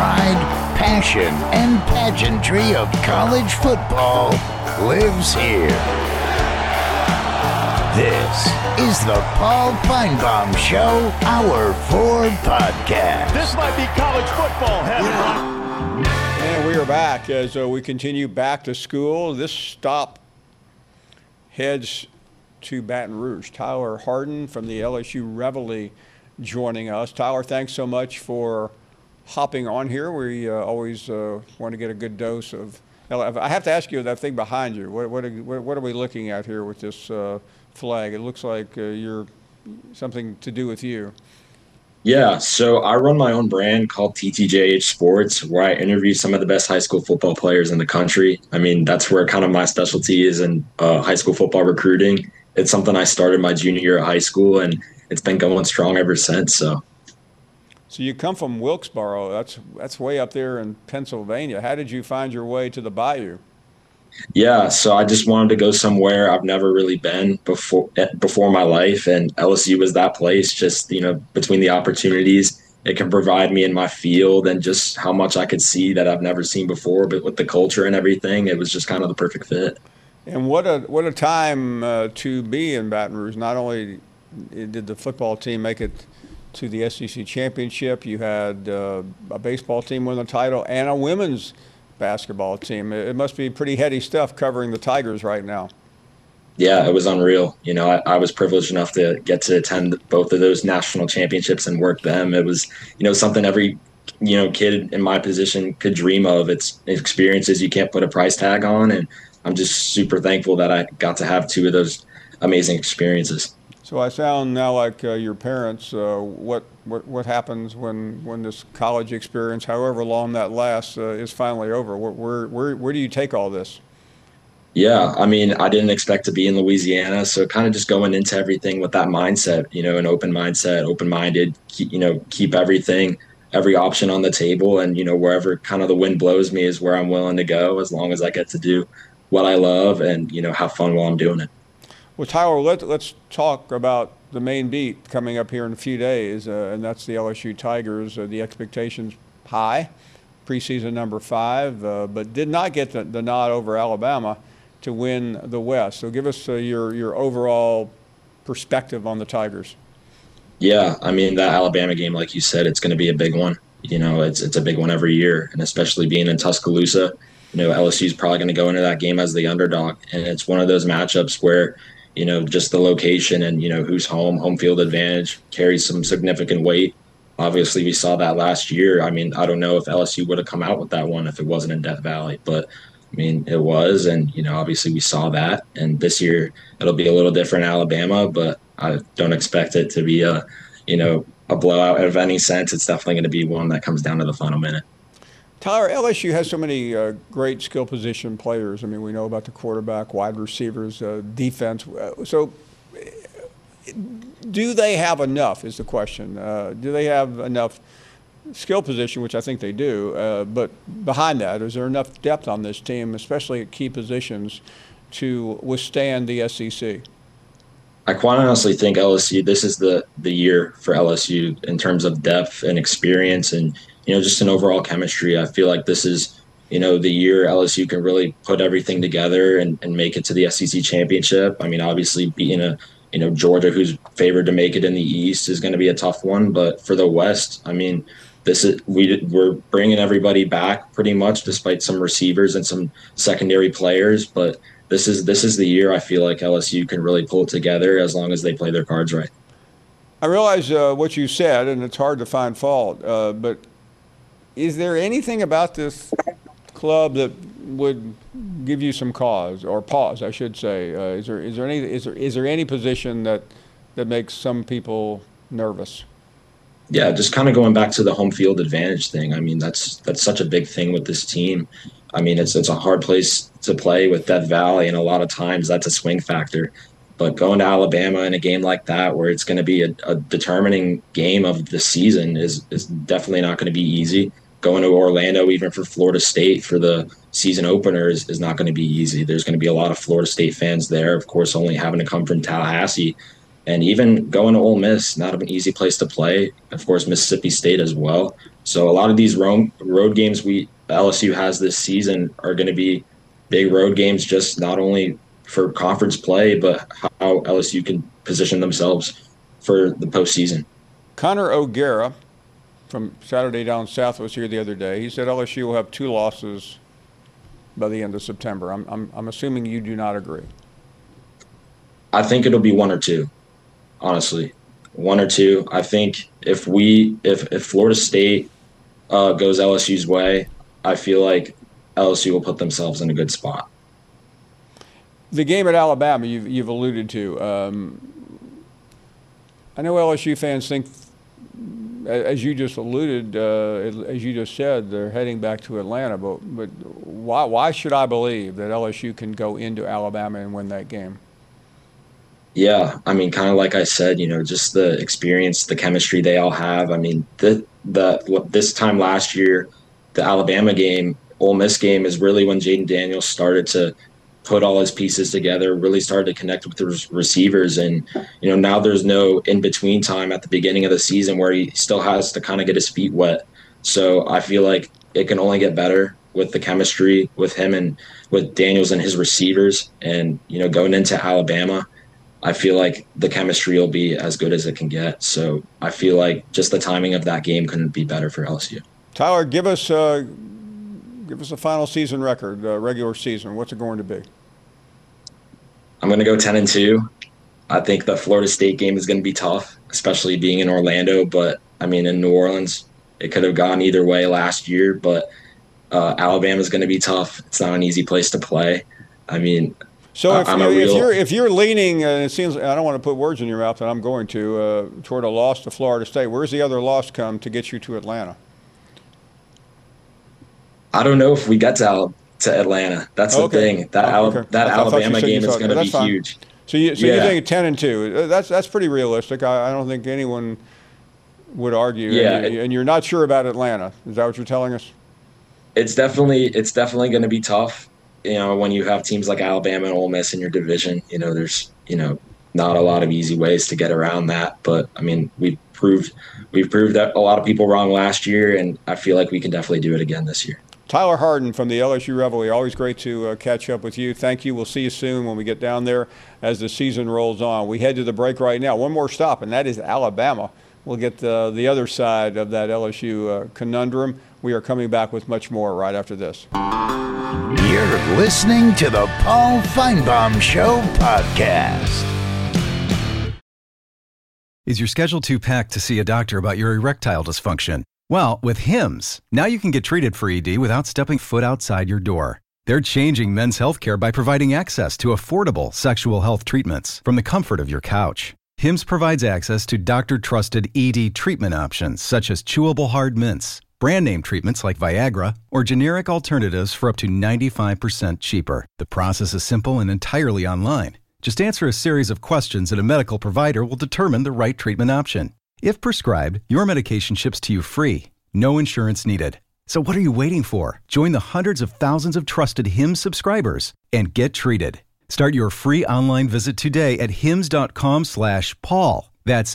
pride, passion, and pageantry of college football lives here. This is the Paul Feinbaum Show, Hour 4 podcast. This might be college football heaven. And we are back as we continue back to school. This stop heads to Baton Rouge. Tyler Harden from the LSU Reveille joining us. Tyler, thanks so much for hopping on here. We always want to get a good dose of. I have to ask you that thing behind you. What are we looking at here with this flag? It looks like you're something to do with you. Yeah, so I run my own brand called TTJH Sports, where I interview some of the best high school football players in the country. I mean, that's where kind of my specialty is in high school football recruiting. It's something I started my junior year of high school, and it's been going strong ever since. So you come from Wilkesboro. That's way up there in Pennsylvania. How did you find your way to the Bayou? Yeah, so I just wanted to go somewhere I've never really been before my life, and LSU was that place. Just, between the opportunities it can provide me in my field and just how much I could see that I've never seen before, but with the culture and everything, it was just kind of the perfect fit. And what a time to be in Baton Rouge. Not only did the football team make it to the SEC championship, you had a baseball team win the title and a women's basketball team. It must be pretty heady stuff covering the Tigers right now. Yeah, it was unreal. I was privileged enough to get to attend both of those national championships and work them. It was, something every, kid in my position could dream of. It's experiences you can't put a price tag on. And I'm just super thankful that I got to have two of those amazing experiences. So I sound now like your parents. What happens when this college experience, however long that lasts, is finally over? Where do you take all this? Yeah, I mean, I didn't expect to be in Louisiana, so kind of just going into everything with that mindset, an open mindset, open-minded, keep everything, every option on the table, and, wherever kind of the wind blows me is where I'm willing to go, as long as I get to do what I love and, have fun while I'm doing it. Well, Tyler, let's talk about the main beat coming up here in a few days, and that's the LSU Tigers. The expectations high, preseason number 5, but did not get the nod over Alabama to win the West. So give us your overall perspective on the Tigers. Yeah, I mean, that Alabama game, like you said, it's going to be a big one. It's a big one every year, and especially being in Tuscaloosa, LSU is probably going to go into that game as the underdog, and it's one of those matchups where just the location and, who's home field advantage carries some significant weight. Obviously, we saw that last year. I mean, I don't know if LSU would have come out with that one if it wasn't in Death Valley, but I mean, it was. And, obviously we saw that. And this year it'll be a little different in Alabama, but I don't expect it to be a blowout of any sense. It's definitely going to be one that comes down to the final minute. Tyler, LSU has so many great skill position players. I mean, we know about the quarterback, wide receivers, defense. So do they have enough is the question. Do they have enough skill position, which I think they do, but behind that, is there enough depth on this team, especially at key positions, to withstand the SEC? I quite honestly think LSU, this is the year for LSU in terms of depth and experience and, just an overall chemistry. I feel like this is, the year LSU can really put everything together and make it to the SEC championship. I mean, obviously beating Georgia, who's favored to make it in the East, is going to be a tough one. But for the West, I mean, we're bringing everybody back pretty much, despite some receivers and some secondary players. But this is the year I feel like LSU can really pull it together as long as they play their cards right. I realize what you said, and it's hard to find fault, but is there anything about this club that would give you some cause or pause, I should say? Is there any position that makes some people nervous? Yeah, just kind of going back to the home field advantage thing. I mean, that's such a big thing with this team. I mean, it's a hard place to play with Death Valley, and a lot of times that's a swing factor. But going to Alabama in a game like that, where it's going to be a determining game of the season, is definitely not going to be easy. Going to Orlando, even for Florida State for the season opener, is not going to be easy. There's going to be a lot of Florida State fans there, of course, only having to come from Tallahassee. And even going to Ole Miss, not an easy place to play. Of course, Mississippi State as well. So a lot of these road games LSU has this season are going to be big road games, just not only for conference play, but how LSU can position themselves for the postseason. Connor O'Gara from Saturday Down South was here the other day. He said LSU will have 2 losses by the end of September. I'm assuming you do not agree. I think it'll be 1 or 2, honestly. 1 or 2. I think if Florida State goes LSU's way, I feel like LSU will put themselves in a good spot. The game at Alabama you've alluded to. I know LSU fans think, as you just alluded, as you just said, they're heading back to Atlanta. But why should I believe that LSU can go into Alabama and win that game? Yeah, I mean, kind of like I said, just the experience, the chemistry they all have. I mean, this time last year, the Alabama game, Ole Miss game is really when Jaden Daniels started to put all his pieces together, really started to connect with the receivers. And, now there's no in-between time at the beginning of the season where he still has to kind of get his feet wet. So I feel like it can only get better with the chemistry with him and with Daniels and his receivers. And, going into Alabama, I feel like the chemistry will be as good as it can get. So I feel like just the timing of that game couldn't be better for LSU. Tyler, give us a final season record, regular season. What's it going to be? I'm going to go 10-2. I think the Florida State game is going to be tough, especially being in Orlando. But, I mean, in New Orleans, it could have gone either way last year. But Alabama is going to be tough. It's not an easy place to play. I mean, so if you're leaning, and it seems I don't want to put words in your mouth, and I'm going to toward a loss to Florida State. Where's the other loss come to get you to Atlanta? I don't know if we get to Atlanta. That's the thing. That Alabama game is going to be huge. So you think 10-2? That's pretty realistic. I don't think anyone would argue. Yeah, and you're not sure about Atlanta. Is that what you're telling us? It's definitely going to be tough. When you have teams like Alabama and Ole Miss in your division, there's not a lot of easy ways to get around that. But I mean, we've proved that a lot of people wrong last year, and I feel like we can definitely do it again this year. Tyler Harden from the LSU Revelry, always great to catch up with you. Thank you. We'll see you soon when we get down there as the season rolls on. We head to the break right now. One more stop, and that is Alabama. We'll get the other side of that LSU conundrum. We are coming back with much more right after this. You're listening to the Paul Feinbaum Show podcast. Is your schedule too packed to see a doctor about your erectile dysfunction? Well, with Hims, now you can get treated for ED without stepping foot outside your door. They're changing men's healthcare by providing access to affordable sexual health treatments from the comfort of your couch. Hims provides access to doctor-trusted ED treatment options such as chewable hard mints, brand name treatments like Viagra, or generic alternatives for up to 95% cheaper. The process is simple and entirely online. Just answer a series of questions and a medical provider will determine the right treatment option. If prescribed, your medication ships to you free. No insurance needed. So what are you waiting for? Join the hundreds of thousands of trusted Hims subscribers and get treated. Start your free online visit today at hims.com/Paul. That's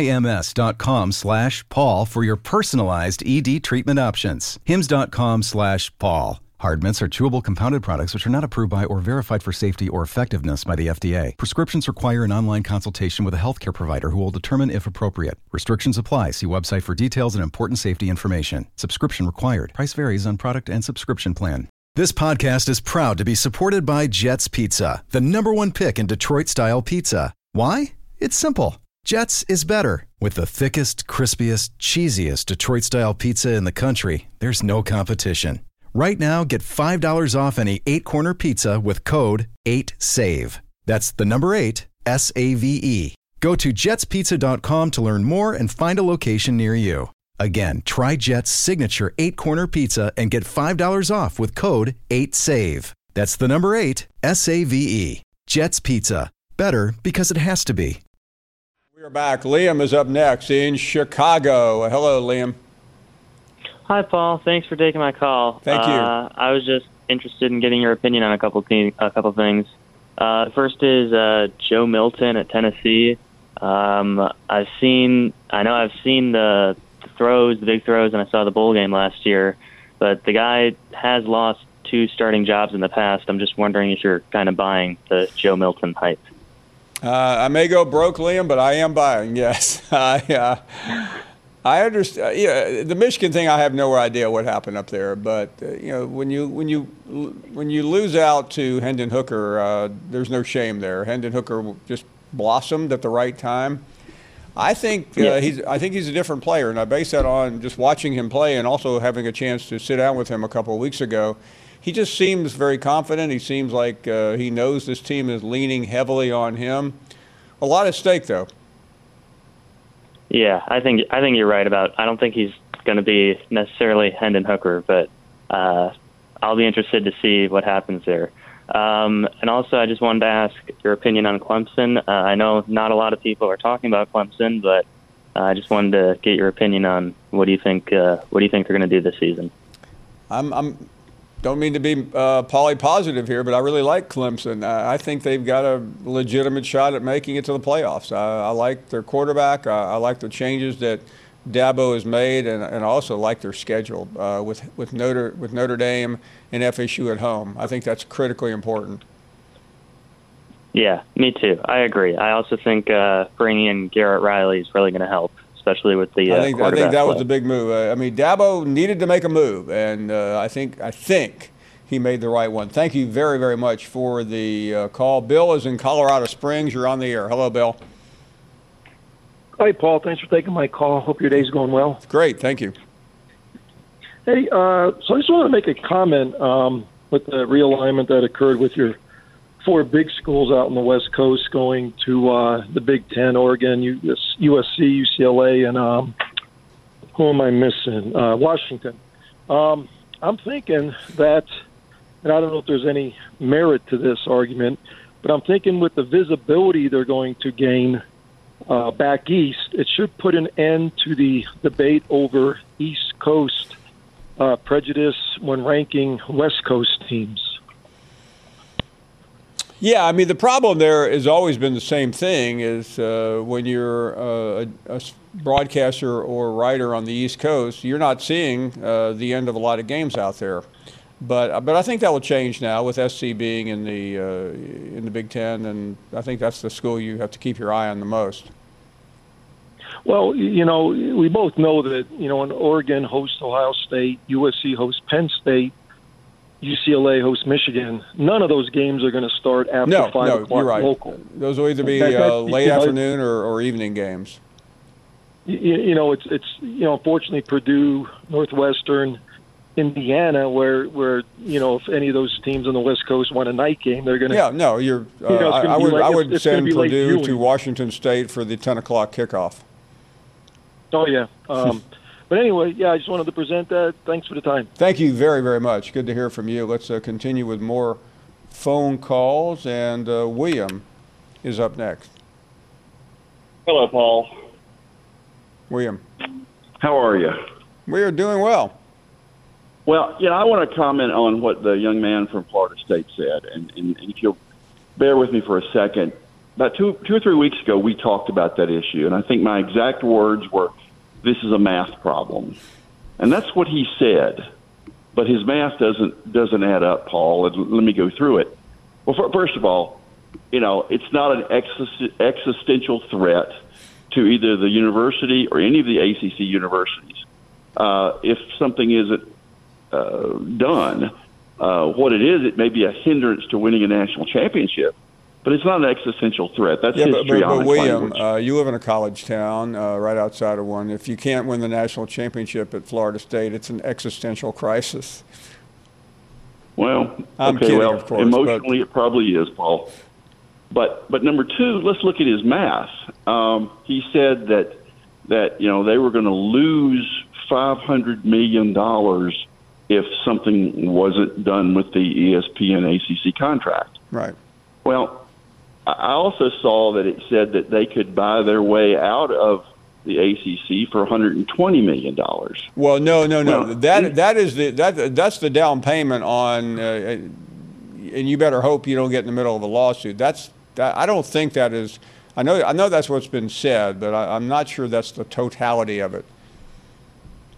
HIMS.com/Paul for your personalized ED treatment options. hims.com/Paul. Hard mints are chewable compounded products which are not approved by or verified for safety or effectiveness by the FDA. Prescriptions require an online consultation with a healthcare provider who will determine if appropriate. Restrictions apply. See website for details and important safety information. Subscription required. Price varies on product and subscription plan. This podcast is proud to be supported by Jets Pizza, the #1 pick in Detroit-style pizza. Why? It's simple. Jets is better. With the thickest, crispiest, cheesiest Detroit-style pizza in the country, there's no competition. Right now, get $5 off any 8-corner pizza with code 8SAVE. That's the number 8, SAVE. Go to jetspizza.com to learn more and find a location near you. Again, try Jet's signature 8-corner pizza and get $5 off with code 8SAVE. That's the number 8, SAVE. Jet's Pizza. Better because it has to be. We are back. Liam is up next in Chicago. Hello, Liam. Hi, Paul. Thanks for taking my call. Thank you. I was just interested in getting your opinion on a couple things. First is Joe Milton at Tennessee. I've seen the throws, the big throws, and I saw the bowl game last year. But the guy has lost 2 starting jobs in the past. I'm just wondering if you're kind of buying the Joe Milton hype. I may go broke, Liam, but I am buying. Yes, I understand. Yeah, the Michigan thing, I have no idea what happened up there. But when you lose out to Hendon Hooker, there's no shame there. Hendon Hooker just blossomed at the right time. I think he's a different player, and I base that on just watching him play and also having a chance to sit down with him a couple of weeks ago. He just seems very confident. He seems like he knows this team is leaning heavily on him. A lot at stake, though. Yeah, I think you're right about. I don't think he's going to be necessarily Hendon Hooker, but I'll be interested to see what happens there. And also, I just wanted to ask your opinion on Clemson. I know not a lot of people are talking about Clemson, but I just wanted to get your opinion on what do you think they're going to do this season. Don't mean to be poly-positive here, but I really like Clemson. I think they've got a legitimate shot at making it to the playoffs. I like their quarterback. I like the changes that Dabo has made, and I also like their schedule with Notre Dame and FSU at home. I think that's critically important. Yeah, me too. I agree. I also think bringing in Garrett Riley is really going to help, especially with the I think that play. was the big move. Dabo needed to make a move, and I think he made the right one. Thank you very, very much for the call. Bill is in Colorado Springs. You're on the air. Hello, Bill. Hi, Paul. Thanks for taking my call. Hope your day's going well. Great. Thank you. Hey, so I just want to make a comment with the realignment that occurred with your 4 big schools out on the West Coast going to the Big Ten, Oregon, USC, UCLA, and who am I missing? Washington. I'm thinking that, and I don't know if there's any merit to this argument, but I'm thinking with the visibility they're going to gain back east, it should put an end to the debate over East Coast prejudice when ranking West Coast teams. Yeah, the problem there has always been the same thing, is when you're a broadcaster or writer on the East Coast, you're not seeing the end of a lot of games out there. But I think that will change now with SC being in the Big Ten, and I think that's the school you have to keep your eye on the most. Well, we both know that, when Oregon hosts Ohio State, USC hosts Penn State, UCLA hosts Michigan, none of those games are going to start after 5 o'clock you're right. local. Those will either be late afternoon or evening games. It's unfortunately Purdue, Northwestern, Indiana, where if any of those teams on the West Coast want a night game, they're going to. Yeah, no, you're. I would send Purdue to Washington State for the 10 o'clock kickoff. Oh yeah. But anyway, I just wanted to present that. Thanks for the time. Thank you very, very much. Good to hear from you. Let's continue with more phone calls, and William is up next. Hello, Paul. William. How are you? We are doing well. Well, I want to comment on what the young man from Florida State said, and if you'll bear with me for a second. About two or 3 weeks ago, we talked about that issue, and I think my exact words were, "This is a math problem," and that's what he said. But his math doesn't add up, Paul. And let me go through it. Well, first of all, it's not an existential threat to either the university or any of the ACC universities. If something isn't done, what it is, it may be a hindrance to winning a national championship. But it's not an existential threat. That's histrionic but William, language. You live in a college town right outside of one. If you can't win the national championship at Florida State, it's an existential crisis. Well, I'm kidding, of course. Emotionally, it probably is, Paul. But number two, let's look at his math. He said that they were going to lose $500 million if something wasn't done with the ESPN ACC contract. Right. Well, I also saw that it said that they could buy their way out of the ACC for $120 million. Well, no. That's the down payment on, and you better hope you don't get in the middle of a lawsuit. I don't think that is. I know that's what's been said, but I'm not sure that's the totality of it.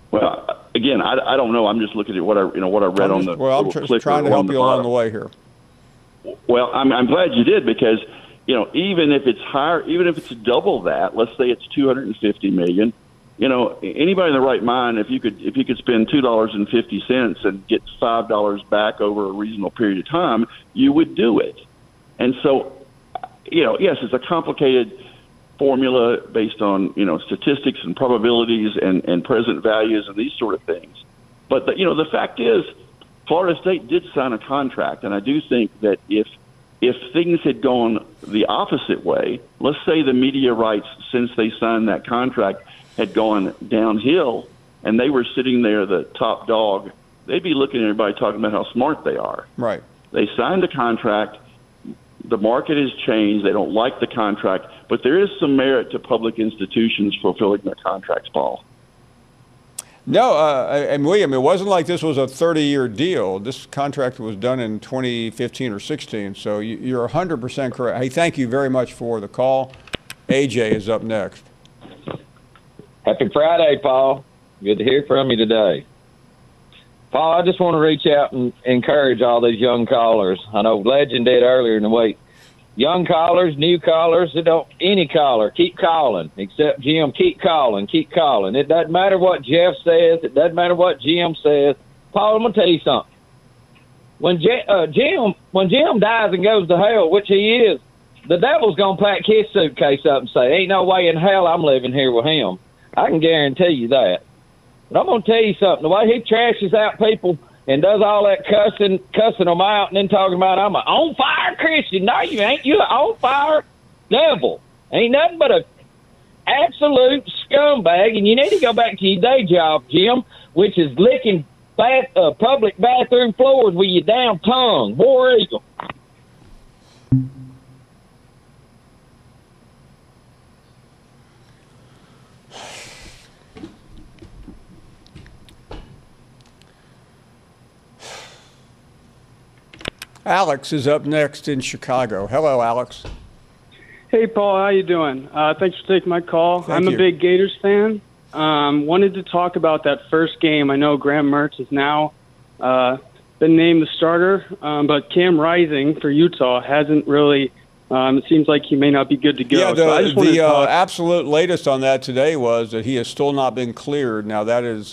Well, again, I don't know. I'm just looking at what I read on the. Well, I'm trying to help you along the way here. Well, I'm glad you did, because even if it's higher, even if it's double that, let's say it's $250 million. Anybody in the right mind, if you could spend $2.50 and get $5 back over a reasonable period of time, you would do it. And so, yes, it's a complicated formula based on statistics and probabilities and present values and these sort of things. But the fact is, Florida State did sign a contract, and I do think that if things had gone the opposite way, let's say the media rights since they signed that contract had gone downhill and they were sitting there the top dog, they'd be looking at everybody talking about how smart they are. Right. They signed a contract. The market has changed. They don't like the contract, but there is some merit to public institutions fulfilling their contracts, Paul. No, and William, it wasn't like this was a 30-year deal. This contract was done in 2015 or 16, so you're 100% correct. Hey, thank you very much for the call. AJ is up next. Happy Friday, Paul. Good to hear from you today. Paul, I just want to reach out and encourage all these young callers. I know Legend did earlier in the week. Young callers, new callers, any caller, keep calling. Except Jim, keep calling. It doesn't matter what Jeff says. It doesn't matter what Jim says. Paul, I'm going to tell you something. When Jim dies and goes to hell, which he is, the devil's going to pack his suitcase up and say, ain't no way in hell I'm living here with him. I can guarantee you that. But I'm going to tell you something. The way he trashes out people and does all that cussing them out and then talking about, I'm an on-fire Christian. No, you ain't. You're an on-fire devil. Ain't nothing but a absolute scumbag, and you need to go back to your day job, Jim, which is licking public bathroom floors with your damn tongue. War Eagle. Alex is up next in Chicago. Hello, Alex. Hey, Paul. How you doing? Thanks for taking my call. I'm a big Gators fan. Wanted to talk about that first game. I know Graham Mertz has now been named the starter, but Cam Rising for Utah hasn't really. It seems like he may not be good to go. Yeah, the absolute latest on that today was that he has still not been cleared. Now, that is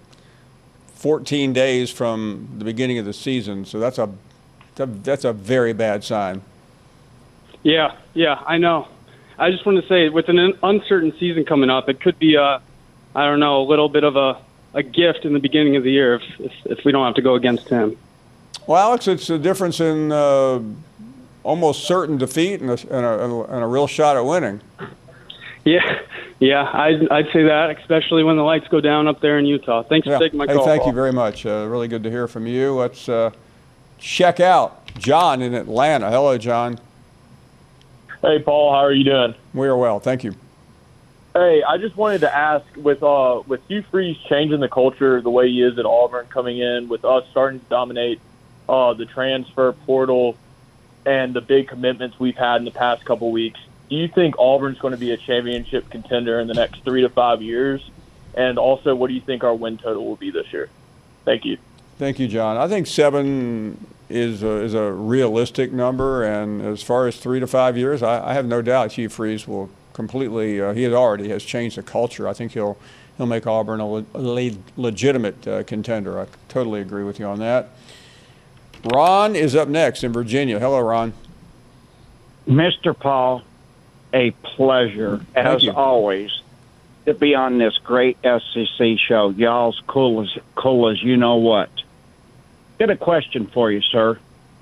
14 days from the beginning of the season, so that's a very bad sign. Yeah, I know. I just want to say, with an uncertain season coming up, it could be a little bit of a gift in the beginning of the year if we don't have to go against him. Well, Alex, it's a difference in almost certain defeat and a real shot at winning. Yeah, I'd say that, especially when the lights go down up there in Utah. Thanks for taking my call. Thank you very much. Really good to hear from you. Let's check out John in Atlanta. Hello, John. Hey, Paul. How are you doing? We are well. Thank you. Hey, I just wanted to ask, with Hugh Freeze changing the culture the way he is at Auburn, coming in, with us starting to dominate the transfer portal and the big commitments we've had in the past couple weeks, do you think Auburn's going to be a championship contender in the next 3 to 5 years? And also, what do you think our win total will be this year? Thank you. Thank you, John. I think 7 is a realistic number, and as far as 3 to 5 years, I have no doubt Hugh Freeze will completely. He already has changed the culture. I think he'll make Auburn a legitimate contender. I totally agree with you on that. Ron is up next in Virginia. Hello, Ron. Mr. Paul, a pleasure, as always, to be on this great SEC show. Y'all's cool as you know what. Got a question for you, sir.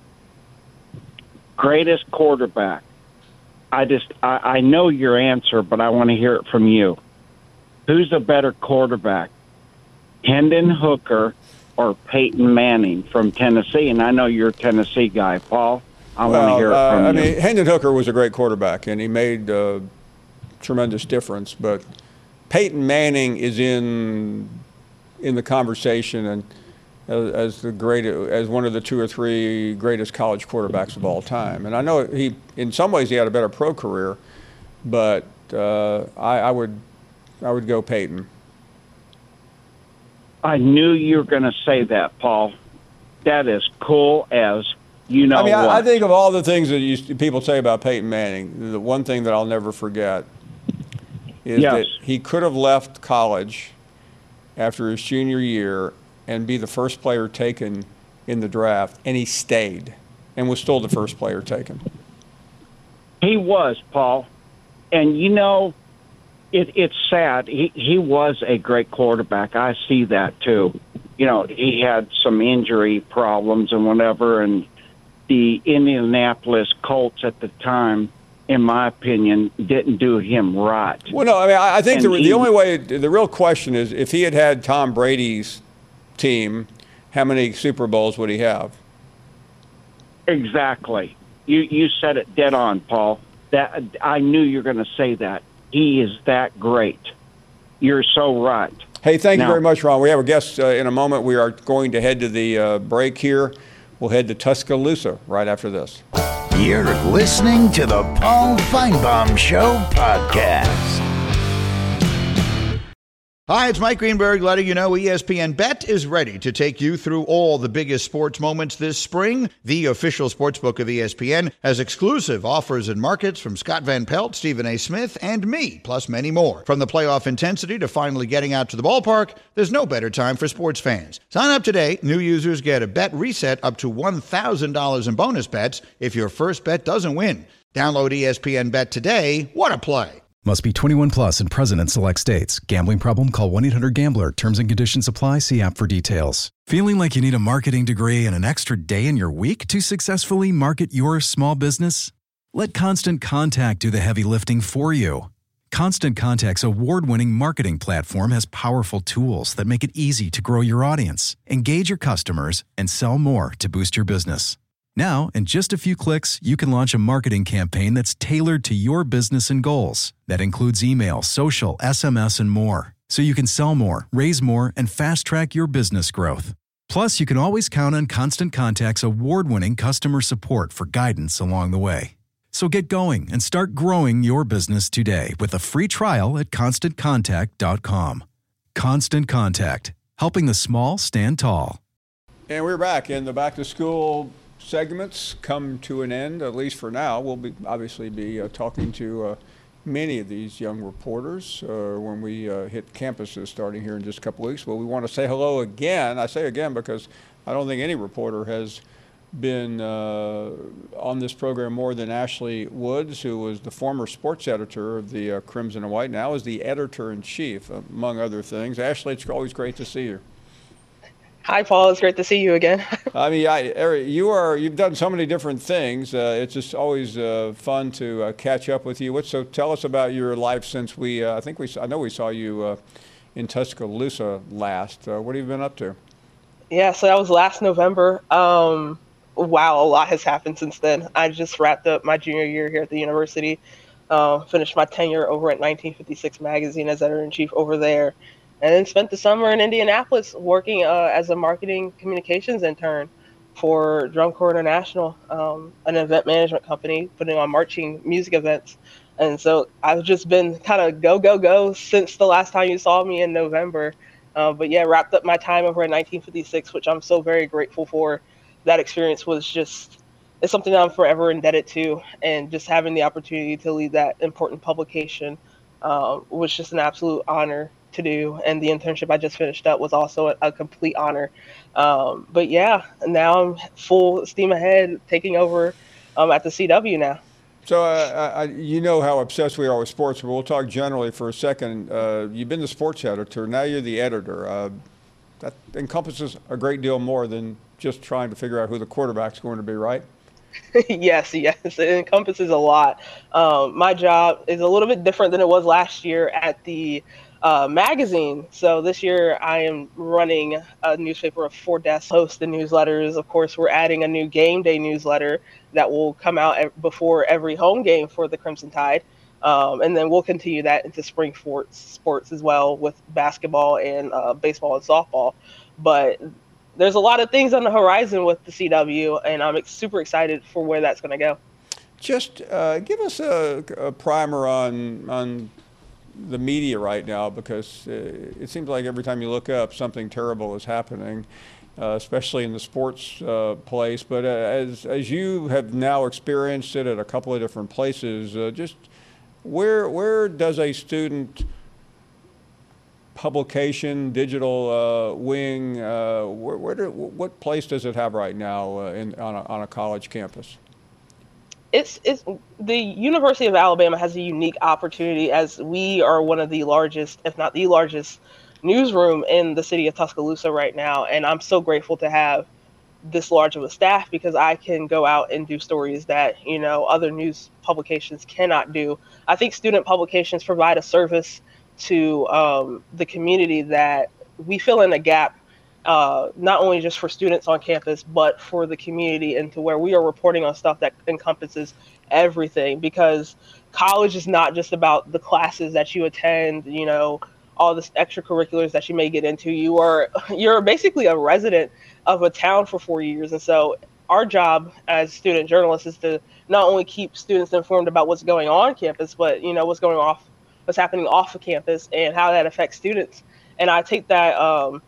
Greatest quarterback. I know your answer, but I want to hear it from you. Who's a better quarterback, Hendon Hooker or Peyton Manning from Tennessee? And I know you're a Tennessee guy, Paul. I want to hear it from you. mean, Hendon Hooker was a great quarterback, and he made a tremendous difference. But Peyton Manning is in the conversation and as one of the 2 or 3 greatest college quarterbacks of all time. And I know in some ways he had a better pro career, but I would go Peyton. I knew you were going to say that, Paul. That is cool as you know. I mean, what. I think of all the things that people say about Peyton Manning, the one thing that I'll never forget is that he could have left college after his junior year and be the first player taken in the draft, and he stayed and was still the first player taken. He was, Paul. And, you know, it's sad. He was a great quarterback. I see that, too. You know, he had some injury problems and whatever, and the Indianapolis Colts at the time, in my opinion, didn't do him right. Well, no, I mean, I think the only way, the real question is if he had had Tom Brady's team, how many Super Bowls would he have? Exactly. You said it dead on, Paul. That I knew you were going to say that. He is that great. You're so right. Hey, thank you very much, Ron. We have a guest in a moment. We are going to head to the break here. We'll head to Tuscaloosa right after this. You're listening to the Paul Feinbaum Show podcast. Hi, it's Mike Greenberg letting you know ESPN Bet is ready to take you through all the biggest sports moments this spring. The official sportsbook of ESPN has exclusive offers and markets from Scott Van Pelt, Stephen A. Smith, and me, plus many more. From the playoff intensity to finally getting out to the ballpark, there's no better time for sports fans. Sign up today. New users get a bet reset up to $1,000 in bonus bets if your first bet doesn't win. Download ESPN Bet today. What a play. Must be 21 plus and present in select states. Gambling problem? Call 1-800-GAMBLER. Terms and conditions apply. See app for details. Feeling like you need a marketing degree and an extra day in your week to successfully market your small business? Let Constant Contact do the heavy lifting for you. Constant Contact's award-winning marketing platform has powerful tools that make it easy to grow your audience, engage your customers, and sell more to boost your business. Now, in just a few clicks, you can launch a marketing campaign that's tailored to your business and goals. That includes email, social, SMS, and more. So you can sell more, raise more, and fast-track your business growth. Plus, you can always count on Constant Contact's award-winning customer support for guidance along the way. So get going and start growing your business today with a free trial at ConstantContact.com. Constant Contact, helping the small stand tall. And we're back in the back-to-school segments come to an end, at least for now. We'll obviously be talking to many of these young reporters when we hit campuses starting here in just a couple weeks. But we want to say hello again. I say again because I don't think any reporter has been on this program more than Ashley Woods, who was the former sports editor of the Crimson and White, now is the editor-in-chief, among other things. Ashley, it's always great to see you. Hi, Paul. It's great to see you again. I mean, Eric, you've done so many different things. It's just always fun to catch up with you. So tell us about your life since I know we saw you in Tuscaloosa last. What have you been up to? Yeah, so that was last November. Wow, a lot has happened since then. I just wrapped up my junior year here at the university, finished my tenure over at 1956 Magazine as editor-in-chief over there, and then spent the summer in Indianapolis working as a marketing communications intern for Drum Corps International, an event management company putting on marching music events. And so I've just been kind of go since the last time you saw me in November. But yeah, wrapped up my time over at 1956, which I'm so very grateful for. That experience was it's something that I'm forever indebted to. And just having the opportunity to lead that important publication was just an absolute honor to do. And the internship I just finished up was also a complete honor. But yeah, now I'm full steam ahead, taking over at the CW now. So you know how obsessed we are with sports, but we'll talk generally for a second. You've been the sports editor, now you're the editor. That encompasses a great deal more than just trying to figure out who the quarterback's going to be, right? Yes, it encompasses a lot. My job is a little bit different than it was last year at the magazine. So this year I am running a newspaper of 4 desks, host the newsletters. Of course, we're adding a new game day newsletter that will come out before every home game for the Crimson Tide. And then we'll continue that into spring sports as well with basketball and baseball and softball. But there's a lot of things on the horizon with the CW, and I'm super excited for where that's going to go. Just give us a primer on the media right now, because it seems like every time you look up, something terrible is happening, especially in the sports place. But as you have now experienced it at a couple of different places, just where does a student publication, digital wing, what place does it have right now on a college campus? It's the University of Alabama has a unique opportunity, as we are one of the largest, if not the largest, newsroom in the city of Tuscaloosa right now. And I'm so grateful to have this large of a staff, because I can go out and do stories that, other news publications cannot do. I think student publications provide a service to the community that we fill in a gap, not only just for students on campus, but for the community, and to where we are reporting on stuff that encompasses everything. Because college is not just about the classes that you attend, all the extracurriculars that you may get into. You're basically a resident of a town for 4 years. And so our job as student journalists is to not only keep students informed about what's going on campus, but what's happening off of campus and how that affects students. And I take that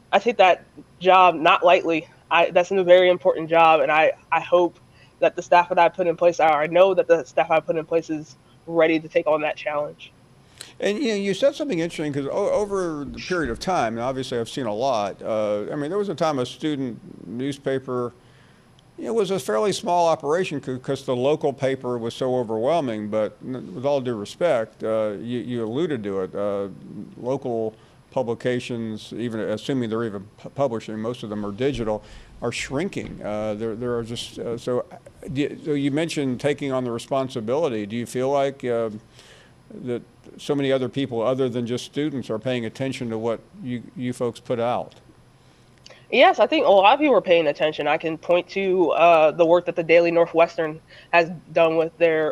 job not lightly. That's a very important job, and I hope that the staff that I put in place, I know that the staff I put in place is ready to take on that challenge. And you said something interesting, because over the period of time, and obviously I've seen a lot. There was a time a student newspaper, it was a fairly small operation because the local paper was so overwhelming. But with all due respect, you alluded to it. Local publications, even assuming they're even publishing, most of them are digital, are shrinking. There are just so you mentioned taking on the responsibility. Do you feel like that so many other people other than just students are paying attention to what you folks put out? Yes, I think a lot of people are paying attention. I can point to the work that the Daily Northwestern has done with their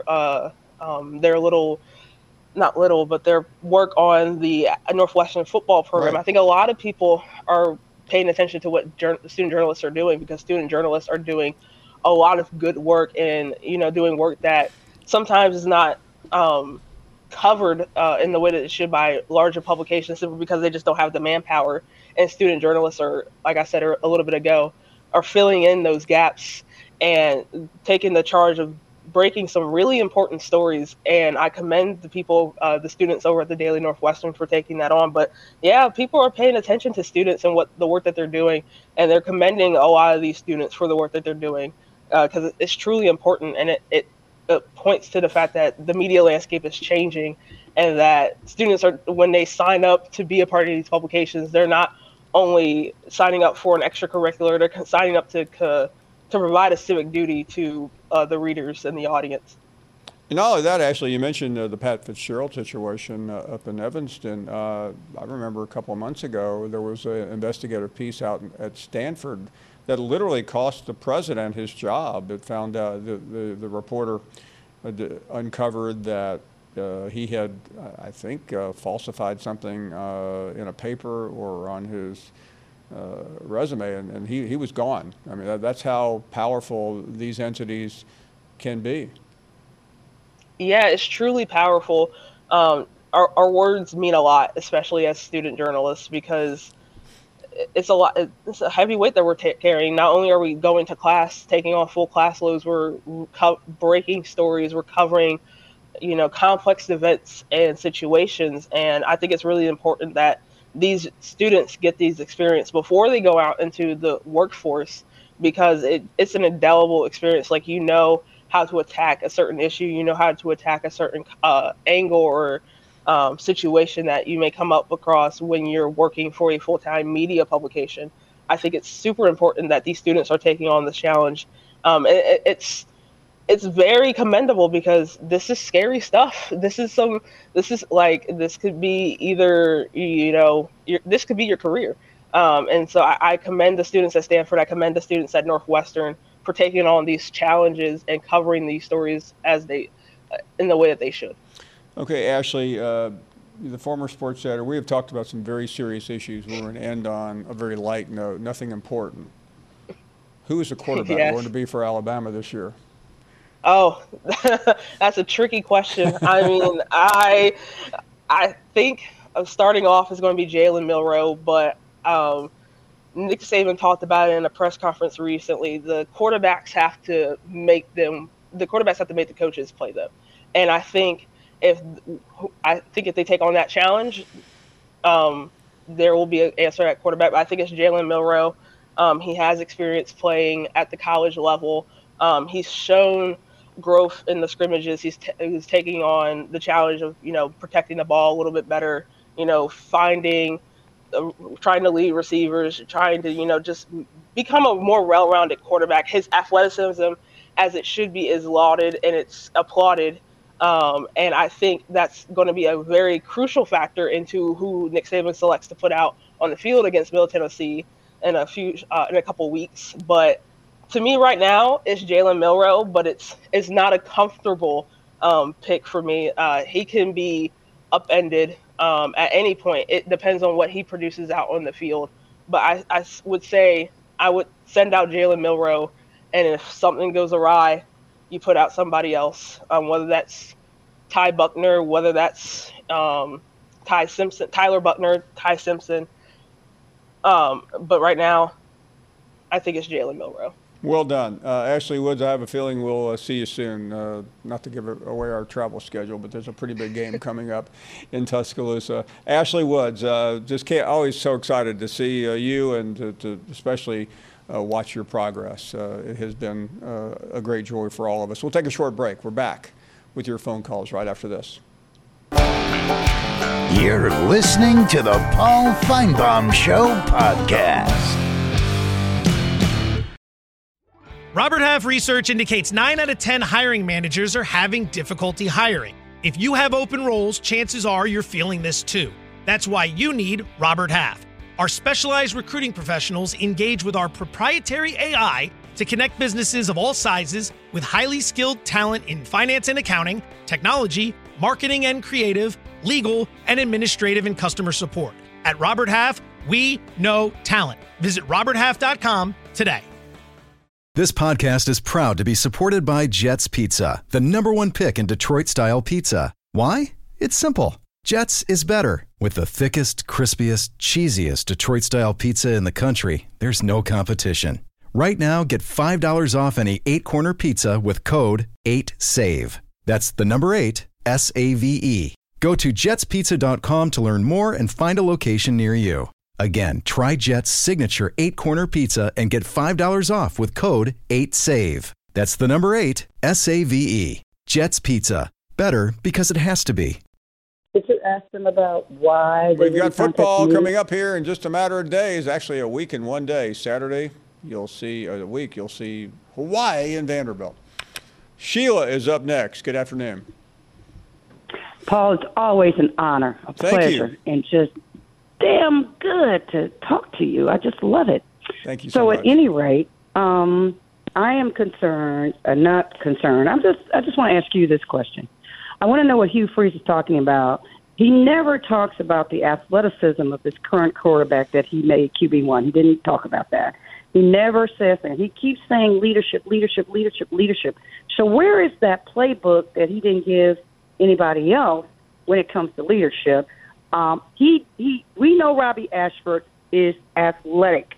their work on the Northwestern football program. Right. I think a lot of people are paying attention to what student journalists are doing, because student journalists are doing a lot of good work, and doing work that sometimes is not covered in the way that it should by larger publications, simply because they just don't have the manpower. And student journalists are, like I said a little bit ago, are filling in those gaps and taking the charge of breaking some really important stories. And I commend the people, the students over at the Daily Northwestern, for taking that on. But yeah, people are paying attention to students and what the work that they're doing, and they're commending a lot of these students for the work that they're doing, because it's truly important, and it points to the fact that the media landscape is changing, and that students are, when they sign up to be a part of these publications, they're not only signing up for an extracurricular, they're signing up to provide a civic duty to the readers and the audience. And not only that, actually, you mentioned the Pat Fitzgerald situation up in Evanston. I remember a couple of months ago, there was an investigative piece out at Stanford that literally cost the president his job. It found out the reporter uncovered that he had, I think, falsified something in a paper or on his resume, and he was gone. I mean, that's how powerful these entities can be. Yeah, it's truly powerful. Our words mean a lot, especially as student journalists, because it's a heavy weight that we're carrying. Not only are we going to class, taking on full class loads, we're breaking stories, we're covering, complex events and situations. And I think it's really important that these students get these experience before they go out into the workforce, because it's an indelible experience. Like, how to attack a certain issue, how to attack a certain angle or situation that you may come up across when you're working for a full-time media publication. I think it's super important that these students are taking on this challenge. It's very commendable, because this is scary stuff. This could be either, this could be your career. And so I commend the students at Stanford. I commend the students at Northwestern for taking on these challenges and covering these stories in the way that they should. Okay, Ashley, the former sports editor, we have talked about some very serious issues. We're going to end on a very light note, nothing important. Who is the quarterback going to be for Alabama this year? Oh, that's a tricky question. I mean, I think starting off is going to be Jalen Milroe, but Nick Saban talked about it in a press conference recently. The quarterbacks have to make the coaches play them, and I think if they take on that challenge, there will be an answer at quarterback. But I think it's Jalen Milroe. He has experience playing at the college level. He's shown growth in the scrimmages. He's taking on the challenge of, protecting the ball a little bit better, trying to lead receivers, trying to, just become a more well-rounded quarterback. His athleticism, as it should be, is lauded and it's applauded. And I think that's going to be a very crucial factor into who Nick Saban selects to put out on the field against Middle Tennessee in a couple weeks. But to me right now, it's Jalen Milroe, but it's not a comfortable pick for me. He can be upended at any point. It depends on what he produces out on the field. But I would say I would send out Jalen Milroe, and if something goes awry, you put out somebody else, whether that's Ty Buckner, whether that's Tyler Buckner, Ty Simpson. But right now, I think it's Jalen Milroe. Well done. Ashley Woods, I have a feeling we'll see you soon. Not to give away our travel schedule, but there's a pretty big game coming up in Tuscaloosa. Ashley Woods, always so excited to see you and to especially watch your progress. It has been a great joy for all of us. We'll take a short break. We're back with your phone calls right after this. You're listening to the Paul Feinbaum Show podcast. Robert Half research indicates 9 out of 10 hiring managers are having difficulty hiring. If you have open roles, chances are you're feeling this too. That's why you need Robert Half. Our specialized recruiting professionals engage with our proprietary AI to connect businesses of all sizes with highly skilled talent in finance and accounting, technology, marketing and creative, legal, and administrative and customer support. At Robert Half, we know talent. Visit roberthalf.com today. This podcast is proud to be supported by Jets Pizza, the #1 pick in Detroit-style pizza. Why? It's simple. Jets is better. With the thickest, crispiest, cheesiest Detroit-style pizza in the country, there's no competition. Right now, get $5 off any 8-corner pizza with code 8SAVE. That's the number 8, SAVE. Go to jetspizza.com to learn more and find a location near you. Again, try Jet's signature 8-corner pizza and get $5 off with code 8SAVE. That's the number 8, SAVE. Jet's Pizza. Better because it has to be. Did you ask them about why? We've got football coming up here in just a matter of days, actually a week and 1 day. Saturday, you'll see Hawaii and Vanderbilt. Sheila is up next. Good afternoon. Paul, it's always an honor, a pleasure, and just damn good to talk to you. I just love it. Thank you so much. So at any rate, I am concerned, not concerned. I just want to ask you this question. I want to know what Hugh Freeze is talking about. He never talks about the athleticism of this current quarterback that he made QB1. He didn't talk about that. He never says that. He keeps saying leadership, leadership, leadership, leadership. So where is that playbook that he didn't give anybody else when it comes to leadership? We know Robbie Ashford is athletic.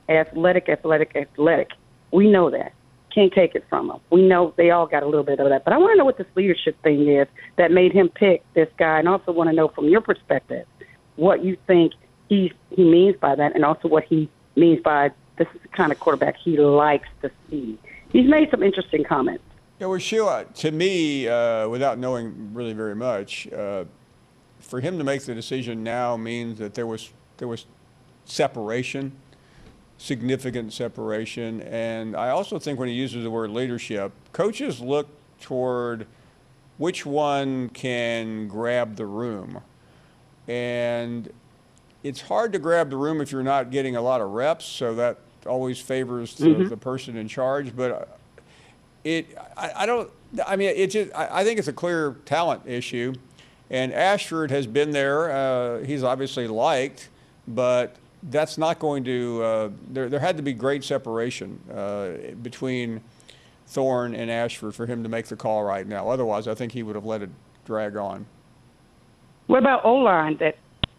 We know that. Can't take it from him. We know they all got a little bit of that. But I want to know what this leadership thing is that made him pick this guy, and also want to know from your perspective what you think he means by that, and also what he means by this is the kind of quarterback he likes to see. He's made some interesting comments. Yeah, well, Sheila, to me, without knowing really very much, for him to make the decision now means that there was separation, significant separation. And I also think when he uses the word leadership, coaches look toward which one can grab the room. And it's hard to grab the room if you're not getting a lot of reps, so that always favors the person in charge. But I think it's a clear talent issue. And Ashford has been there. He's obviously liked, but that's not going to there had to be great separation between Thorne and Ashford for him to make the call right now. Otherwise, I think he would have let it drag on. What about O-line that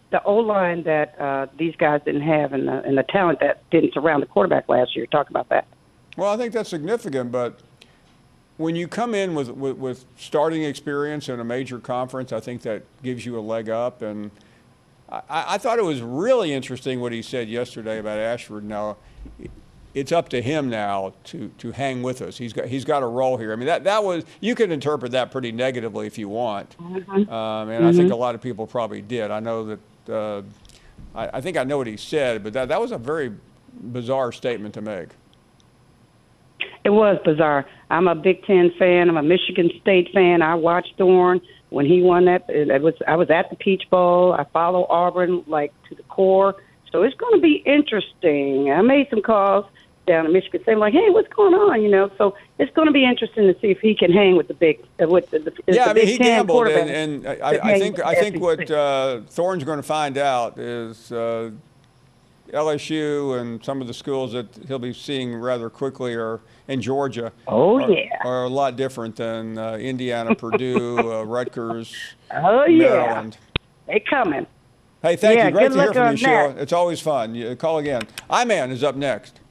these guys didn't have, and the talent that didn't surround the quarterback last year? Talk about that. Well, I think that's significant, but when you come in with starting experience in a major conference, I think that gives you a leg up. And I thought it was really interesting what he said yesterday about Ashford. Now, it's up to him now to hang with us. He's got a role here. I mean, that was, you can interpret that pretty negatively if you want, and I think a lot of people probably did. I know that I think I know what he said, but that was a very bizarre statement to make. It was bizarre. I'm a Big Ten fan. I'm a Michigan State fan. I watched Dorn when he won that. I was at the Peach Bowl. I follow Auburn like to the core. So it's going to be interesting. I made some calls down in Michigan State, like, hey, what's going on? You know, so it's going to be interesting to see if he can hang with the big with the yeah. The I mean, Big he Ten gambled, quarterback. and I think what Thorne's going to find out is LSU and some of the schools that he'll be seeing rather quickly are in Georgia. Are a lot different than Indiana, Purdue, Rutgers, Maryland. They coming. Hey, thank you. Great good to hear luck from on you, Sheila. that. It's always fun. Call again. I-Man is up next.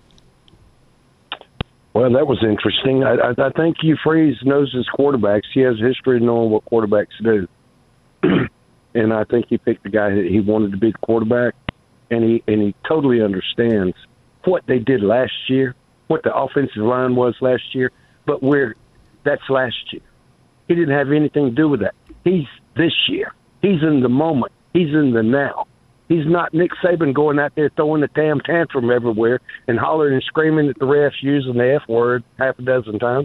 Well, that was interesting. I think Hugh Freeze knows his quarterbacks. He has a history of knowing what quarterbacks do. And I think he picked the guy that he wanted to be the quarterback. And he totally understands what they did last year, what the offensive line was last year, but that's last year. He didn't have anything to do with that. He's this year. He's in the moment. He's in the now. He's not Nick Saban going out there throwing a damn tantrum everywhere and hollering and screaming at the refs using the F word half a dozen times.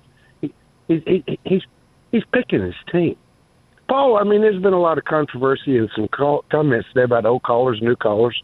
He's picking his team. Paul, I mean, there's been a lot of controversy and some comments there about old callers, new callers.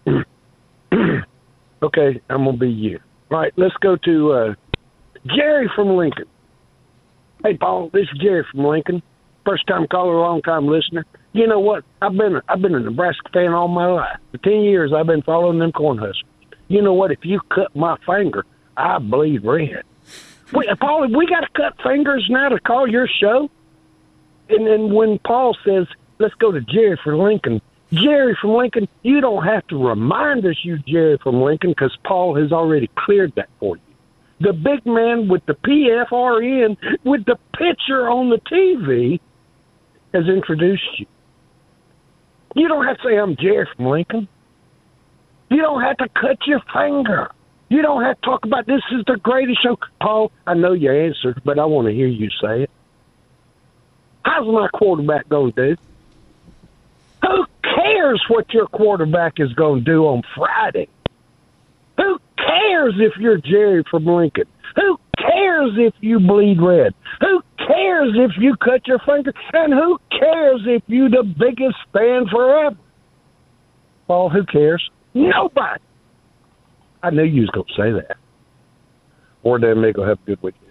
Okay, I'm going to be you. All right, let's go to Jerry from Lincoln. Hey, Paul, this is Jerry from Lincoln. First-time caller, long-time listener. You know what? I've been a Nebraska fan all my life. For 10 years, I've been following them Cornhuskers. You know what? If you cut my finger, I bleed red. Paul, have we got to cut fingers now to call your show? And then when Paul says, let's go to Jerry from Lincoln, Jerry from Lincoln, you don't have to remind us you Jerry from Lincoln because Paul has already cleared that for you. The big man with the PFRN, with the picture on the TV, has introduced you. You don't have to say, I'm Jerry from Lincoln. You don't have to cut your finger. You don't have to talk about this is the greatest show. Paul, I know your answer, but I want to hear you say it. How's my quarterback going to do? Who cares what your quarterback is going to do on Friday? Who cares if you're Jerry from Lincoln? Who cares if you bleed red? Who cares if you cut your finger? And who cares if you the biggest fan forever? Paul, who cares? Nobody. I knew you was going to say that. Or Dan Miguel, have a good weekend.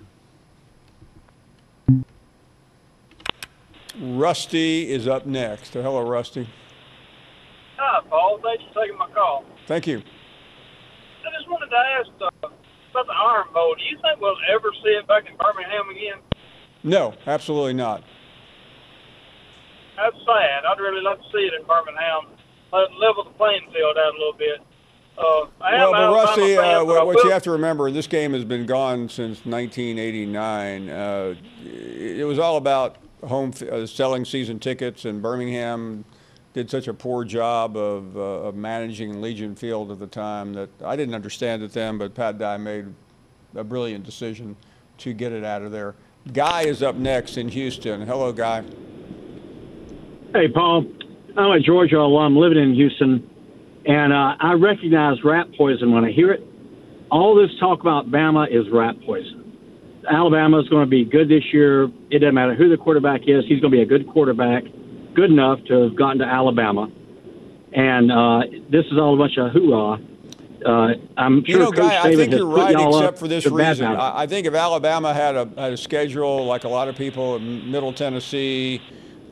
Rusty is up next. Hello, Rusty. Hi, Paul. Thanks for taking my call. Thank you. I just wanted to ask about the Iron Bowl. Do you think we'll ever see it back in Birmingham again? No, absolutely not. That's sad. I'd really like to see it in Birmingham. Level the playing field out a little bit. Well, but Rusty, what you have to remember, this game has been gone since 1989. It was all about home selling season tickets, and Birmingham did such a poor job of managing Legion Field at the time that I didn't understand it then, but Pat Dye made a brilliant decision to get it out of there. Guy is up next in Houston. Hello, Guy. Hey, Paul. I'm a Georgia alum living in Houston, and I recognize rat poison when I hear it. All this talk about Bama is rat poison. Alabama is going to be good this year. It doesn't matter who the quarterback is. He's going to be a good quarterback, good enough to have gotten to Alabama. And this is all a bunch of hoorah. I'm sure Coach Guy, I think you're right, except for this reason. badmouth. I think if Alabama had a schedule like a lot of people in Middle Tennessee,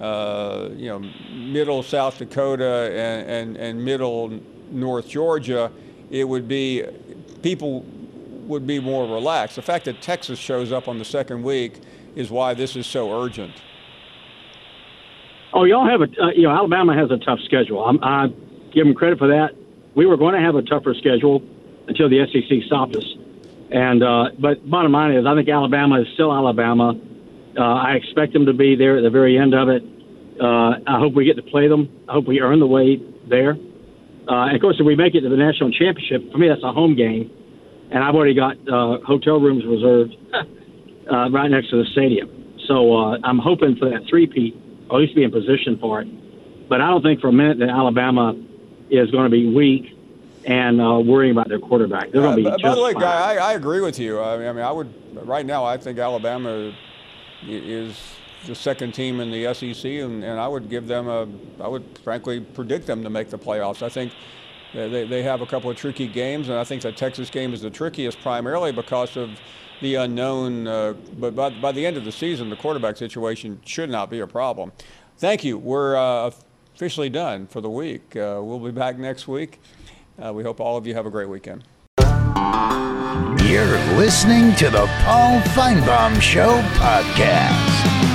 Middle South Dakota, and Middle North Georgia, it would be people would be more relaxed. The fact that Texas shows up on the second week is why this is so urgent. Oh, y'all have Alabama has a tough schedule. I give them credit for that. We were going to have a tougher schedule until the SEC stopped us. And but bottom line is, I think Alabama is still Alabama. I expect them to be there at the very end of it. I hope we get to play them. I hope we earn the way there. And of course, if we make it to the national championship, for me, that's a home game. And I've already got hotel rooms reserved right next to the stadium. So I'm hoping for that three-peat, or at least be in position for it. But I don't think for a minute that Alabama is going to be weak and worrying about their quarterback. They're going to be just by the way, fine. Guy, I agree with you. I mean, I would right now. I think Alabama is the second team in the SEC, and I would give them I would frankly predict them to make the playoffs. I think they have a couple of tricky games, and I think the Texas game is the trickiest primarily because of the unknown. But by the end of the season, the quarterback situation should not be a problem. Thank you. We're officially done for the week. We'll be back next week. We hope all of you have a great weekend. You're listening to the Paul Feinbaum Show podcast.